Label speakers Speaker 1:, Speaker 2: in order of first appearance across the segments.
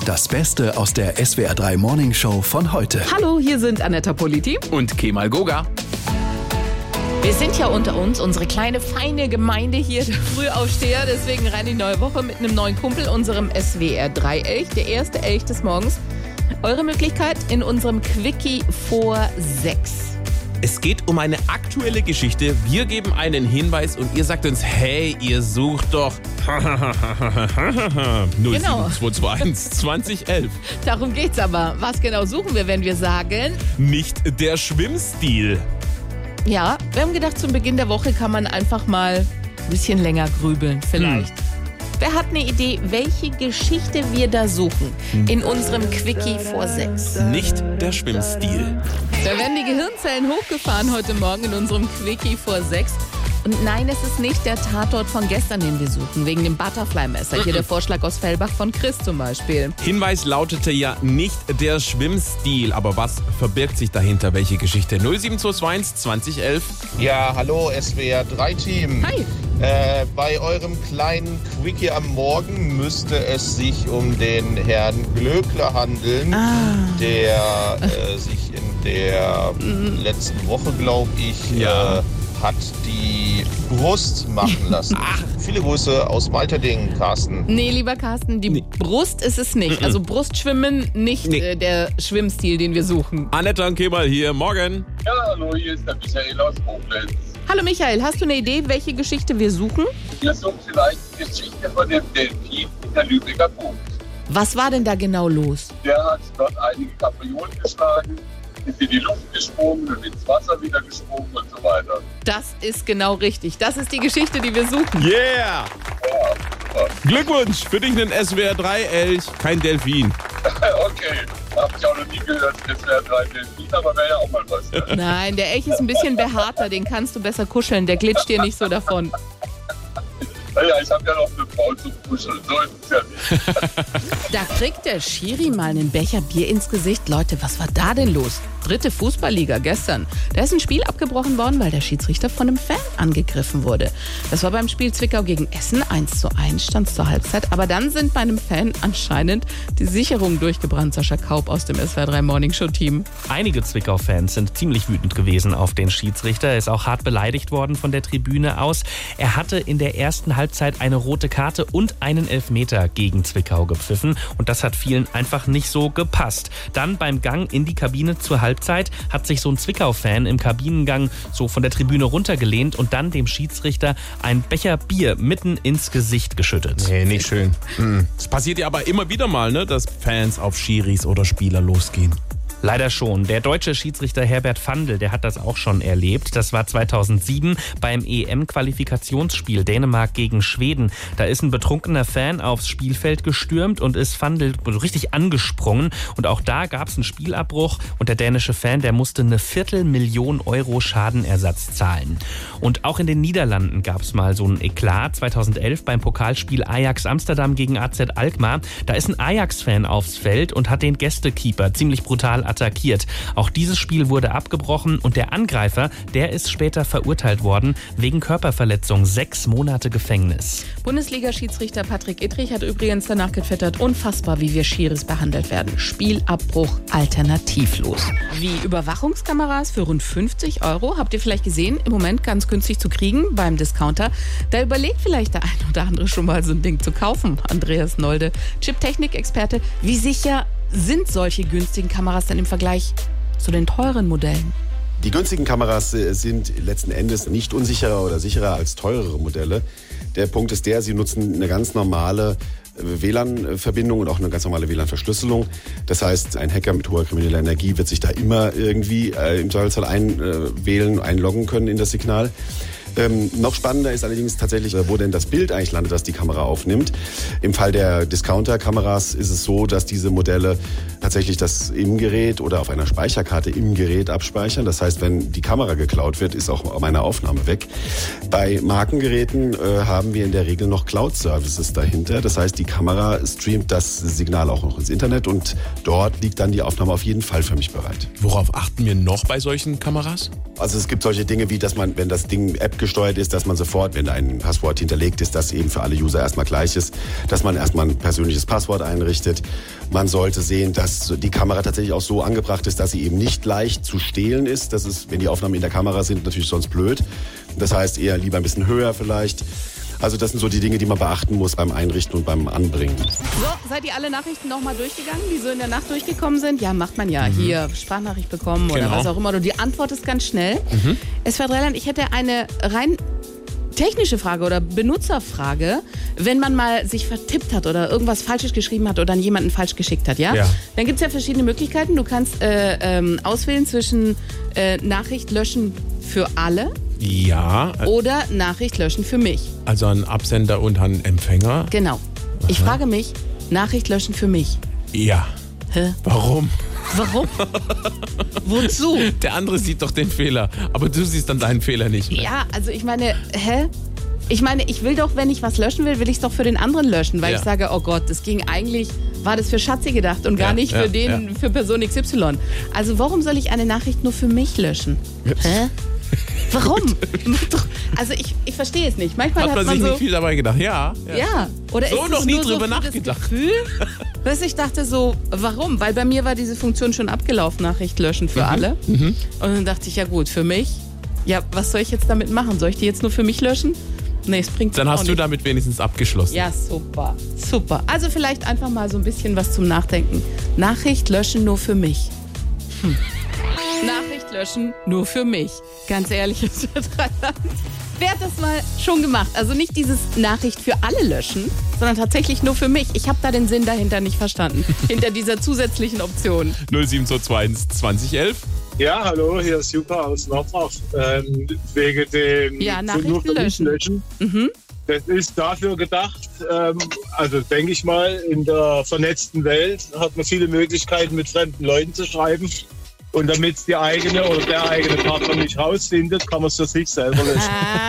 Speaker 1: Das Beste aus der SWR3 Morning Show von heute.
Speaker 2: Hallo, hier sind Anetta Politi
Speaker 3: und Kemal Goga.
Speaker 2: Wir sind ja unter uns, unsere kleine, feine Gemeinde hier, der Frühaufsteher. Deswegen rein in die neue Woche mit einem neuen Kumpel, unserem SWR3-Elch, der erste Elch des Morgens. Eure Möglichkeit in unserem Quickie vor 6.
Speaker 3: Es geht um eine aktuelle Geschichte. Wir geben einen Hinweis und ihr sagt uns, hey, ihr sucht doch 07221 2011.
Speaker 2: Darum geht's aber. Was genau suchen wir, wenn wir sagen?
Speaker 3: Nicht der Schwimmstil.
Speaker 2: Ja, wir haben gedacht, zum Beginn der Woche kann man einfach mal ein bisschen länger grübeln, vielleicht. Wer hat eine Idee, welche Geschichte wir da suchen in unserem Quickie vor 6?
Speaker 3: Nicht der Schwimmstil.
Speaker 2: Da werden die Gehirnzellen hochgefahren heute Morgen in unserem Quickie vor 6. Und nein, es ist nicht der Tatort von gestern, den wir suchen, wegen dem Butterfly-Messer. Hier der Vorschlag aus Fellbach von Chris zum Beispiel.
Speaker 3: Hinweis lautete ja nicht der Schwimmstil. Aber was verbirgt sich dahinter? Welche Geschichte? 07221 2011.
Speaker 4: Ja, hallo SWR3-Team.
Speaker 2: Hi.
Speaker 4: Bei eurem kleinen Quickie am Morgen müsste es sich um den Herrn Glöckler handeln, der sich in der letzten Woche, glaube ich, hat die Brust machen lassen. Viele Grüße aus Malterdingen, Carsten.
Speaker 2: Nee, lieber Carsten, die Brust ist es nicht. Also Brustschwimmen, nicht der Schwimmstil, den wir suchen.
Speaker 3: Anetta und Kemal hier, morgen.
Speaker 5: Ja, hallo, hier ist der Michael aus Koblenz.
Speaker 2: Hallo Michael, hast du eine Idee, welche Geschichte wir suchen?
Speaker 5: Wir suchen vielleicht die Geschichte von dem Delfin in der Lübecker Bucht.
Speaker 2: Was war denn da genau los?
Speaker 5: Der hat dort einige Kapriolen geschlagen, ist in die Luft gesprungen und ins Wasser wieder gesprungen und so weiter.
Speaker 2: Das ist genau richtig. Das ist die Geschichte, die wir suchen.
Speaker 3: Yeah!
Speaker 5: Ja, super.
Speaker 3: Glückwunsch, für dich einen SWR3-Elch, kein Delfin.
Speaker 5: Okay, hab ich auch noch nie gehört, das wäre 3 Delfin, aber wäre ja auch mal was. Ja.
Speaker 2: Nein, der Elch ist ein bisschen behaarter, den kannst du besser kuscheln, der glitscht dir nicht so davon.
Speaker 5: Naja, ich habe ja noch eine Frau zum Kuscheln, so ist es ja nicht.
Speaker 2: Da kriegt der Schiri mal einen Becher Bier ins Gesicht. Leute, was war da denn los? 3. Fußballliga gestern. Da ist ein Spiel abgebrochen worden, weil der Schiedsrichter von einem Fan angegriffen wurde. Das war beim Spiel Zwickau gegen Essen. 1:1 stand es zur Halbzeit. Aber dann sind bei einem Fan anscheinend die Sicherungen durchgebrannt. Sascha Kaup aus dem SWR3 Morning Show Team.
Speaker 6: Einige Zwickau-Fans sind ziemlich wütend gewesen auf den Schiedsrichter. Er ist auch hart beleidigt worden von der Tribüne aus. Er hatte in der ersten Halbzeit eine rote Karte und einen Elfmeter gegen Zwickau gepfiffen. Und das hat vielen einfach nicht so gepasst. Dann beim Gang in die Kabine zur Halbzeit hat sich so ein Zwickau-Fan im Kabinengang so von der Tribüne runtergelehnt und dann dem Schiedsrichter ein Becher Bier mitten ins Gesicht geschüttet.
Speaker 3: Nee, nicht schön. Es passiert ja aber immer wieder mal, ne, dass Fans auf Schiris oder Spieler losgehen.
Speaker 6: Leider schon. Der deutsche Schiedsrichter Herbert Fandl, der hat das auch schon erlebt. Das war 2007 beim EM-Qualifikationsspiel Dänemark gegen Schweden. Da ist ein betrunkener Fan aufs Spielfeld gestürmt und ist Fandl richtig angesprungen. Und auch da gab es einen Spielabbruch und der dänische Fan, der musste eine 250.000 € Schadenersatz zahlen. Und auch in den Niederlanden gab es mal so ein Eklat. 2011 beim Pokalspiel Ajax Amsterdam gegen AZ Alkmaar. Da ist ein Ajax-Fan aufs Feld und hat den Gästekeeper ziemlich brutal attackiert. Auch dieses Spiel wurde abgebrochen und der Angreifer, der ist später verurteilt worden wegen Körperverletzung. 6 Monate Gefängnis.
Speaker 2: Bundesliga-Schiedsrichter Patrick Ittrich hat übrigens danach getwittert, unfassbar, wie wir Schiris behandelt werden. Spielabbruch alternativlos. Wie Überwachungskameras für rund 50 €, habt ihr vielleicht gesehen, im Moment ganz günstig zu kriegen beim Discounter. Da überlegt vielleicht der ein oder andere schon mal so ein Ding zu kaufen. Andreas Nolde, Chip-Technik-Experte. Wie sicher sind solche günstigen Kameras denn im Vergleich zu den teuren Modellen?
Speaker 7: Die günstigen Kameras sind letzten Endes nicht unsicherer oder sicherer als teurere Modelle. Der Punkt ist der, sie nutzen eine ganz normale WLAN-Verbindung und auch eine ganz normale WLAN-Verschlüsselung. Das heißt, ein Hacker mit hoher krimineller Energie wird sich da immer irgendwie im Zweifelsfall einloggen können in das Signal. Noch spannender ist allerdings tatsächlich, wo denn das Bild eigentlich landet, das die Kamera aufnimmt. Im Fall der Discounter-Kameras ist es so, dass diese Modelle tatsächlich das im Gerät oder auf einer Speicherkarte im Gerät abspeichern. Das heißt, wenn die Kamera geklaut wird, ist auch meine Aufnahme weg. Bei Markengeräten haben wir in der Regel noch Cloud-Services dahinter. Das heißt, die Kamera streamt das Signal auch noch ins Internet und dort liegt dann die Aufnahme auf jeden Fall für mich bereit.
Speaker 3: Worauf achten wir noch bei solchen Kameras?
Speaker 7: Also es gibt solche Dinge wie, dass man, wenn das Ding App abgesteuert ist, dass man sofort, wenn ein Passwort hinterlegt ist, das eben für alle User erstmal gleich ist, dass man erstmal ein persönliches Passwort einrichtet. Man sollte sehen, dass die Kamera tatsächlich auch so angebracht ist, dass sie eben nicht leicht zu stehlen ist. Das ist, wenn die Aufnahmen in der Kamera sind, natürlich sonst blöd. Das heißt, eher lieber ein bisschen höher vielleicht. Also das sind so die Dinge, die man beachten muss beim Einrichten und beim Anbringen.
Speaker 2: So, seid ihr alle Nachrichten nochmal durchgegangen, die so in der Nacht durchgekommen sind? Ja, macht man ja. Hier, Sprachnachricht bekommen oder was auch immer. Und die Antwort ist ganz schnell. SWR 3-Land, ich hätte eine rein technische Frage oder Benutzerfrage, wenn man mal sich vertippt hat oder irgendwas Falsches geschrieben hat oder an jemanden falsch geschickt hat, ja? Dann gibt es ja verschiedene Möglichkeiten. Du kannst auswählen zwischen Nachricht löschen für alle.
Speaker 3: Ja.
Speaker 2: Oder Nachricht löschen für mich.
Speaker 3: Also ein Absender und ein Empfänger.
Speaker 2: Genau. Ich frage mich, Nachricht löschen für mich.
Speaker 3: Ja.
Speaker 2: Hä?
Speaker 3: Warum?
Speaker 2: Warum? Wozu?
Speaker 3: Der andere sieht doch den Fehler, aber du siehst dann deinen Fehler nicht mehr.
Speaker 2: Ja, also ich meine, ich will doch, wenn ich was löschen will ich es doch für den anderen löschen, weil ich sage, oh Gott, das ging eigentlich, war das für Schatzi gedacht und gar nicht für für Person XY. Also warum soll ich eine Nachricht nur für mich löschen? Hä? Warum? Also ich verstehe es nicht. Manchmal
Speaker 3: hat man sich nicht viel dabei gedacht. Ja.
Speaker 2: Oder
Speaker 3: so
Speaker 2: ist
Speaker 3: noch
Speaker 2: es
Speaker 3: nie
Speaker 2: nur
Speaker 3: drüber
Speaker 2: so für
Speaker 3: nachgedacht.
Speaker 2: Das Gefühl, dass ich dachte so, warum? Weil bei mir war diese Funktion schon abgelaufen, Nachricht löschen für alle. Und dann dachte ich, ja gut, für mich. Ja, was soll ich jetzt damit machen? Soll ich die jetzt nur für mich löschen? Nee, es bringt
Speaker 3: Dann
Speaker 2: auch
Speaker 3: hast du
Speaker 2: nicht.
Speaker 3: damit wenigstens abgeschlossen.
Speaker 2: Ja, super. Super. Also vielleicht einfach mal so ein bisschen was zum Nachdenken. Nachricht löschen nur für mich. Nachricht löschen nur für mich. Ganz ehrlich, es wird Rheinland. Wer hat das mal schon gemacht? Also nicht dieses Nachricht für alle löschen, sondern tatsächlich nur für mich. Ich habe da den Sinn dahinter nicht verstanden. Hinter dieser zusätzlichen Option.
Speaker 3: 07221 2011.
Speaker 5: Ja, hallo, hier ist Super aus Nordbach. Wegen dem
Speaker 2: Nachrichten löschen.
Speaker 5: Das ist dafür gedacht, also denke ich mal, in der vernetzten Welt hat man viele Möglichkeiten, mit fremden Leuten zu schreiben. Und damit die eigene oder der eigene Partner nicht rausfindet, kann man es für sich selber löschen.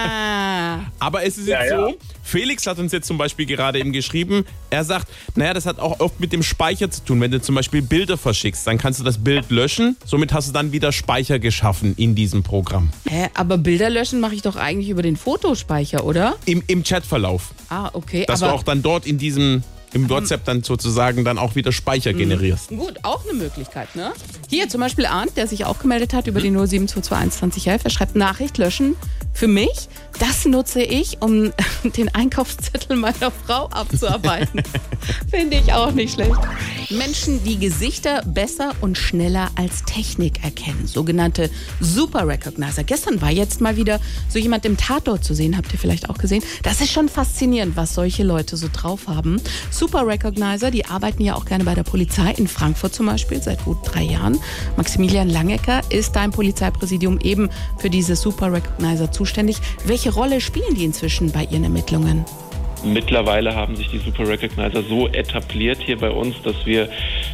Speaker 3: Aber es ist jetzt so, Felix hat uns jetzt zum Beispiel gerade eben geschrieben, er sagt, naja, das hat auch oft mit dem Speicher zu tun. Wenn du zum Beispiel Bilder verschickst, dann kannst du das Bild löschen. Somit hast du dann wieder Speicher geschaffen in diesem Programm.
Speaker 2: Aber Bilder löschen mache ich doch eigentlich über den Fotospeicher, oder?
Speaker 3: Im Chatverlauf.
Speaker 2: Okay.
Speaker 3: Dass du auch dann dort im WhatsApp dann sozusagen dann auch wieder Speicher generierst.
Speaker 2: Gut, auch eine Möglichkeit, ne? Hier zum Beispiel Arndt, der sich auch gemeldet hat über die 07221 2011. Er schreibt Nachricht löschen für mich. Das nutze ich, um den Einkaufszettel meiner Frau abzuarbeiten. Finde ich auch nicht schlecht. Menschen, die Gesichter besser und schneller als Technik erkennen. Sogenannte Super Recognizer. Gestern war jetzt mal wieder so jemand im Tatort zu sehen. Habt ihr vielleicht auch gesehen? Das ist schon faszinierend, was solche Leute so drauf haben. Super Recognizer, die arbeiten ja auch gerne bei der Polizei. In Frankfurt zum Beispiel seit gut 3 Jahren. Maximilian Langecker ist da im Polizeipräsidium eben für diese Super Recognizer zuständig. Welche Rolle spielen die inzwischen bei Ihren Ermittlungen?
Speaker 8: Mittlerweile haben sich die Super Recognizer so etabliert hier bei uns, dass wir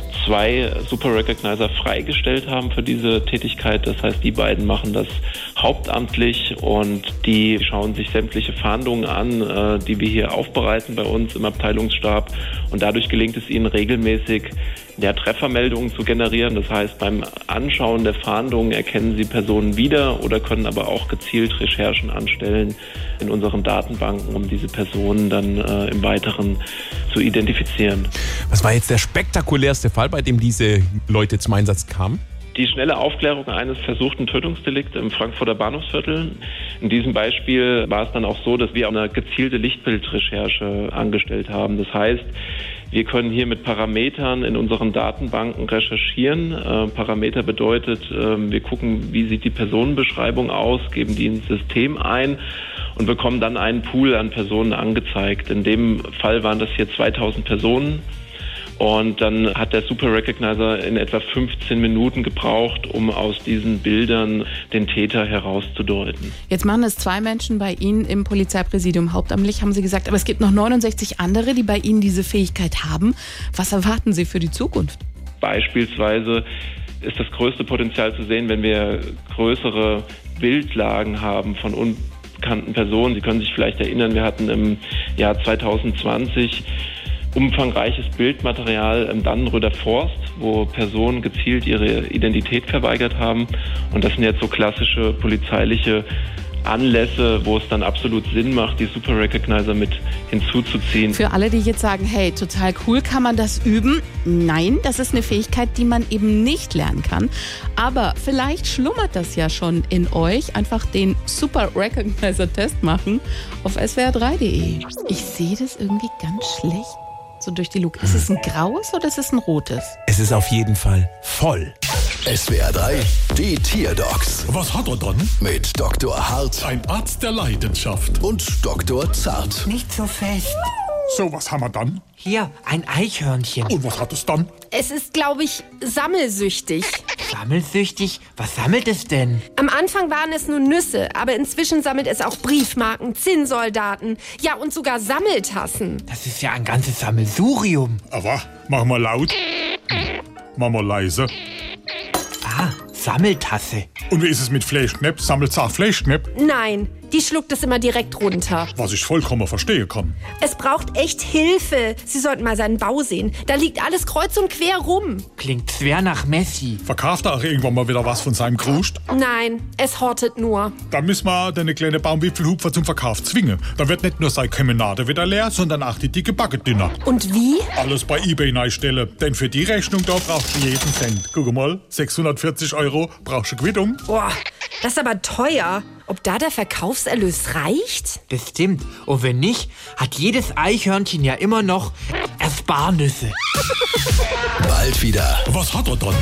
Speaker 8: 2 Super Recognizer freigestellt haben für diese Tätigkeit. Das heißt, die beiden machen das hauptamtlich und die schauen sich sämtliche Fahndungen an, die wir hier aufbereiten bei uns im Abteilungsstab. Und dadurch gelingt es ihnen regelmäßig, Treffermeldungen zu generieren. Das heißt, beim Anschauen der Fahndungen erkennen sie Personen wieder oder können aber auch gezielt Recherchen anstellen in unseren Datenbanken, um diese Personen dann im Weiteren zu identifizieren.
Speaker 3: Was war jetzt der spektakulärste Fall, bei dem diese Leute zum Einsatz kamen?
Speaker 8: Die schnelle Aufklärung eines versuchten Tötungsdelikts im Frankfurter Bahnhofsviertel. In diesem Beispiel war es dann auch so, dass wir eine gezielte Lichtbildrecherche angestellt haben. Das heißt, wir können hier mit Parametern in unseren Datenbanken recherchieren. Parameter bedeutet, wir gucken, wie sieht die Personenbeschreibung aus, geben die ins System ein und bekommen dann einen Pool an Personen angezeigt. In dem Fall waren das hier 2000 Personen. Und dann hat der Super Recognizer in etwa 15 Minuten gebraucht, um aus diesen Bildern den Täter herauszudeuten.
Speaker 2: Jetzt machen es 2 Menschen bei Ihnen im Polizeipräsidium hauptamtlich, haben Sie gesagt. Aber es gibt noch 69 andere, die bei Ihnen diese Fähigkeit haben. Was erwarten Sie für die Zukunft?
Speaker 8: Beispielsweise ist das größte Potenzial zu sehen, wenn wir größere Bildlagen haben von unbekannten Personen. Sie können sich vielleicht erinnern, wir hatten im Jahr 2020 umfangreiches Bildmaterial im Dannenröder Forst, wo Personen gezielt ihre Identität verweigert haben. Und das sind jetzt so klassische polizeiliche Anlässe, wo es dann absolut Sinn macht, die Super Recognizer mit hinzuzuziehen.
Speaker 2: Für alle, die jetzt sagen, hey, total cool, kann man das üben? Nein, das ist eine Fähigkeit, die man eben nicht lernen kann. Aber vielleicht schlummert das ja schon in euch. Einfach den Super Recognizer-Test machen auf swr3.de. Ich sehe das irgendwie ganz schlecht. So durch die Luke. Ist es ein graues oder ist es ein rotes?
Speaker 3: Es ist auf jeden Fall voll.
Speaker 1: SWR 3, die Tierdocs
Speaker 9: Was hat er dann?
Speaker 1: mit Dr. Hart
Speaker 9: Ein Arzt der Leidenschaft.
Speaker 1: und Dr. Zart.
Speaker 10: Nicht so fest.
Speaker 9: So, was haben wir dann?
Speaker 10: Hier, ein Eichhörnchen.
Speaker 9: Und was hat es dann?
Speaker 11: Es ist, glaube ich, sammelsüchtig.
Speaker 10: Sammelsüchtig? Was sammelt es denn?
Speaker 11: Am Anfang waren es nur Nüsse, aber inzwischen sammelt es auch Briefmarken, Zinnsoldaten, ja und sogar Sammeltassen.
Speaker 10: Das ist ja ein ganzes Sammelsurium.
Speaker 9: Aber, mach mal laut. Mach mal leise.
Speaker 10: Ah, Sammeltasse.
Speaker 9: Und wie ist es mit Fleischknepp? Sammelt's auch Fleischknepp?
Speaker 11: Nein, die schluckt es immer direkt runter.
Speaker 9: Was ich vollkommen verstehen kann.
Speaker 11: Es braucht echt Hilfe. Sie sollten mal seinen Bau sehen. Da liegt alles kreuz und quer rum.
Speaker 10: Klingt schwer nach Messi.
Speaker 9: Verkauft er auch irgendwann mal wieder was von seinem Krust?
Speaker 11: Nein, es hortet nur.
Speaker 9: Dann müssen wir den kleinen Baumwipfelhupfer zum Verkauf zwingen. Dann wird nicht nur seine Kemenade wieder leer, sondern auch die dicke Backe dünner.
Speaker 11: Und wie?
Speaker 9: Alles bei eBay neistelle. Denn für die Rechnung da brauchst du jeden Cent. Guck mal, 640 € brauchst du Quittung.
Speaker 11: Boah, das ist aber teuer. Ob da der Verkaufserlös reicht?
Speaker 10: Das stimmt. Und wenn nicht, hat jedes Eichhörnchen ja immer noch Ersparnisse.
Speaker 1: Bald wieder.
Speaker 9: Was hat er dann?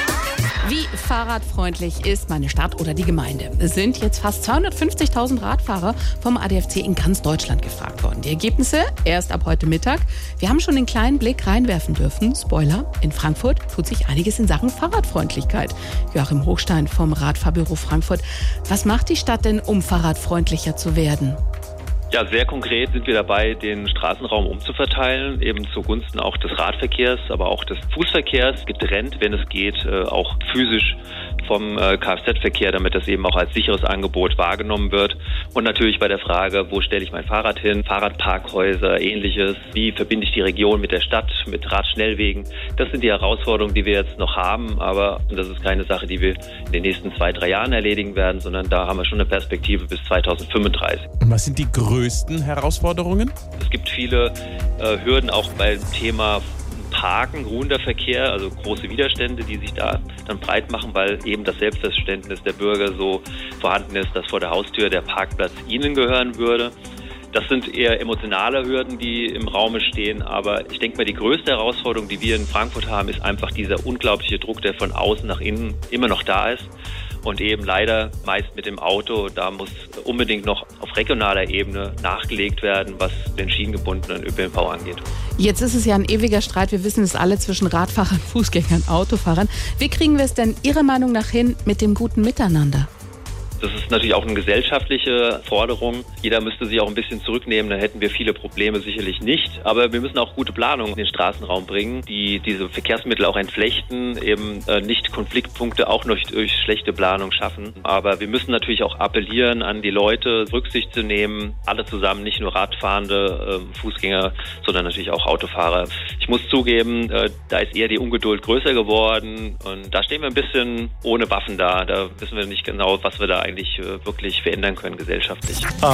Speaker 2: Wie fahrradfreundlich ist meine Stadt oder die Gemeinde? Es sind jetzt fast 250.000 Radfahrer vom ADFC in ganz Deutschland gefragt worden. Die Ergebnisse erst ab heute Mittag. Wir haben schon einen kleinen Blick reinwerfen dürfen. Spoiler, in Frankfurt tut sich einiges in Sachen Fahrradfreundlichkeit. Joachim Hochstein vom Radfahrbüro Frankfurt. Was macht die Stadt denn, um fahrradfreundlicher zu werden?
Speaker 8: Ja, sehr konkret sind wir dabei, den Straßenraum umzuverteilen, eben zugunsten auch des Radverkehrs, aber auch des Fußverkehrs, getrennt, wenn es geht, auch physisch vom Kfz-Verkehr, damit das eben auch als sicheres Angebot wahrgenommen wird. Und natürlich bei der Frage, wo stelle ich mein Fahrrad hin, Fahrradparkhäuser, ähnliches, wie verbinde ich die Region mit der Stadt, mit Radschnellwegen. Das sind die Herausforderungen, die wir jetzt noch haben, aber das ist keine Sache, die wir in den nächsten 2-3 Jahren erledigen werden, sondern da haben wir schon eine Perspektive bis 2035.
Speaker 3: Und was sind die größten Herausforderungen?
Speaker 8: Es gibt viele Hürden auch beim Thema Parken, ruhender Verkehr, also große Widerstände, die sich da dann breit machen, weil eben das Selbstverständnis der Bürger so vorhanden ist, dass vor der Haustür der Parkplatz ihnen gehören würde. Das sind eher emotionale Hürden, die im Raume stehen, aber ich denke mal, die größte Herausforderung, die wir in Frankfurt haben, ist einfach dieser unglaubliche Druck, der von außen nach innen immer noch da ist. Und eben leider meist mit dem Auto, da muss unbedingt noch auf regionaler Ebene nachgelegt werden, was den schienengebundenen ÖPNV angeht.
Speaker 2: Jetzt ist es ja ein ewiger Streit, wir wissen es alle, zwischen Radfahrern, Fußgängern, Autofahrern. Wie kriegen wir es denn Ihrer Meinung nach hin mit dem guten Miteinander?
Speaker 8: Das ist natürlich auch eine gesellschaftliche Forderung. Jeder müsste sich auch ein bisschen zurücknehmen, dann hätten wir viele Probleme sicherlich nicht. Aber wir müssen auch gute Planung in den Straßenraum bringen, die diese Verkehrsmittel auch entflechten, eben nicht Konfliktpunkte auch noch durch schlechte Planung schaffen. Aber wir müssen natürlich auch appellieren an die Leute, Rücksicht zu nehmen, alle zusammen, nicht nur Radfahrende, Fußgänger, sondern natürlich auch Autofahrer. Ich muss zugeben, da ist eher die Ungeduld größer geworden und da stehen wir ein bisschen ohne Waffen da. Da wissen wir nicht genau, was wir da eigentlich wirklich verändern können gesellschaftlich.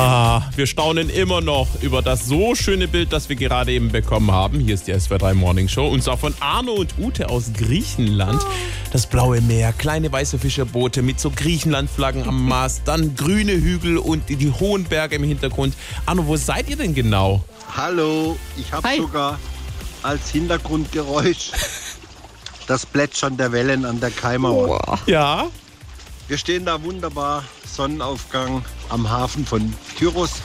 Speaker 3: Wir staunen immer noch über das so schöne Bild, das wir gerade eben bekommen haben. Hier ist die SWR 3 Morning Show und zwar von Arno und Ute aus Griechenland. Das blaue Meer, kleine weiße Fischerboote mit so Griechenland-Flaggen am Mast, dann grüne Hügel und die hohen Berge im Hintergrund. Arno, wo seid ihr denn genau?
Speaker 12: Hallo, ich habe sogar als Hintergrundgeräusch das Plätschern der Wellen an der Kaimauer.
Speaker 3: Oh. Ja?
Speaker 12: Wir stehen da wunderbar, Sonnenaufgang am Hafen von Tyros.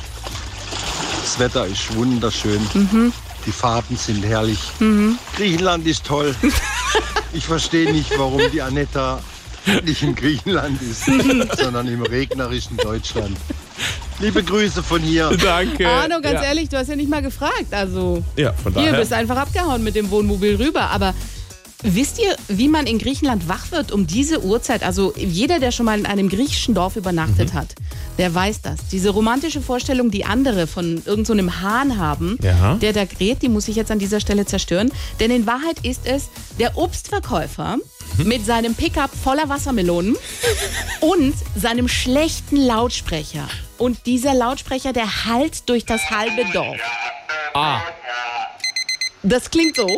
Speaker 12: Das Wetter ist wunderschön. Die Farben sind herrlich. Griechenland ist toll. Ich verstehe nicht, warum die Anetta nicht in Griechenland ist, sondern im regnerischen Deutschland. Liebe Grüße von hier.
Speaker 3: Danke.
Speaker 2: Arno, ganz ehrlich, du hast ja nicht mal gefragt. Also,
Speaker 3: ja, von daher.
Speaker 2: Hier bist einfach abgehauen mit dem Wohnmobil rüber. Aber wisst ihr, wie man in Griechenland wach wird um diese Uhrzeit? Also jeder, der schon mal in einem griechischen Dorf übernachtet hat, der weiß das. Diese romantische Vorstellung, die andere von irgend so einem Hahn haben, der da kräht, die muss ich jetzt an dieser Stelle zerstören. Denn in Wahrheit ist es der Obstverkäufer, mit seinem Pickup voller Wassermelonen und seinem schlechten Lautsprecher. Und dieser Lautsprecher, der hallt durch das halbe Dorf.
Speaker 3: Ah.
Speaker 2: Das klingt so.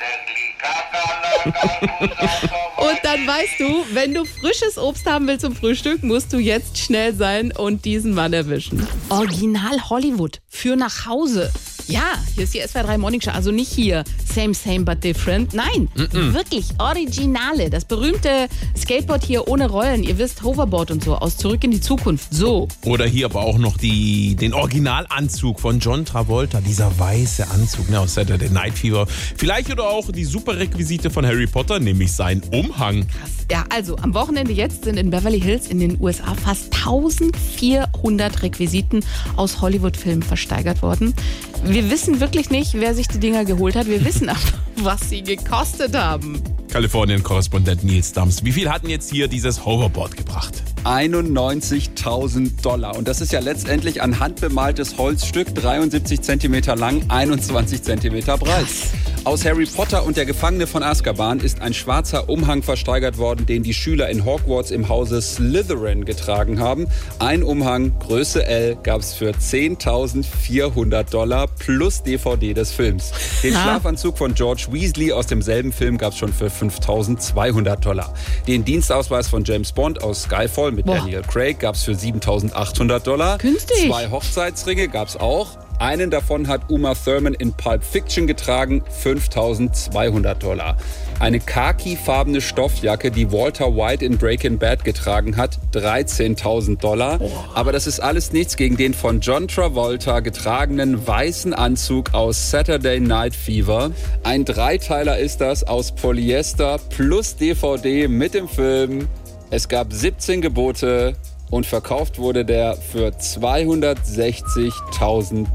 Speaker 2: Und dann weißt du, wenn du frisches Obst haben willst zum Frühstück, musst du jetzt schnell sein und diesen Mann erwischen. Original Hollywood für nach Hause. Ja, hier ist die SWR3 Morning Show. Also nicht hier same, same, but different. Nein, wirklich Originale. Das berühmte Skateboard hier ohne Rollen. Ihr wisst, Hoverboard und so, aus Zurück in die Zukunft. So.
Speaker 3: Oder hier aber auch noch den Originalanzug von John Travolta. Dieser weiße Anzug, ne, aus Saturday Night Fever. Vielleicht oder auch die super Requisite von Harry Potter, nämlich sein Umhang.
Speaker 2: Krass. Ja, also am Wochenende jetzt sind in Beverly Hills in den USA fast 1400 Requisiten aus Hollywood-Filmen versteigert worden. Wir wissen wirklich nicht, wer sich die Dinger geholt hat. Wir wissen aber, was sie gekostet haben.
Speaker 3: Kalifornien-Korrespondent Nils Dams. Wie viel hat denn jetzt hier dieses Hoverboard gebracht?
Speaker 13: $91.000. Und das ist ja letztendlich ein handbemaltes Holzstück, 73 cm lang, 21 cm breit. Aus Harry Potter und der Gefangene von Azkaban ist ein schwarzer Umhang versteigert worden, den die Schüler in Hogwarts im Hause Slytherin getragen haben. Ein Umhang, Größe L, gab es für $10.400 plus DVD des Films. Den Schlafanzug von George Weasley aus demselben Film gab es schon für $5.200. Den Dienstausweis von James Bond aus Skyfall mit Daniel Craig gab es für $7.800.
Speaker 2: Günstig.
Speaker 13: 2 Hochzeitsringe gab es auch. Einen davon hat Uma Thurman in Pulp Fiction getragen, $5.200. Eine khakifarbene Stoffjacke, die Walter White in Breaking Bad getragen hat, $13.000. Aber das ist alles nichts gegen den von John Travolta getragenen weißen Anzug aus Saturday Night Fever. Ein Dreiteiler ist das aus Polyester plus DVD mit dem Film. Es gab 17 Gebote. Und verkauft wurde der für $260.000.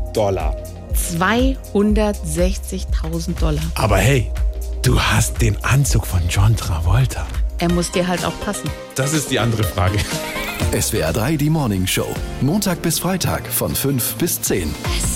Speaker 2: $260.000.
Speaker 3: Aber hey, du hast den Anzug von John Travolta.
Speaker 2: Er muss dir halt auch passen.
Speaker 3: Das ist die andere Frage.
Speaker 1: SWR3 die Morning Show. Montag bis Freitag von 5 bis 10.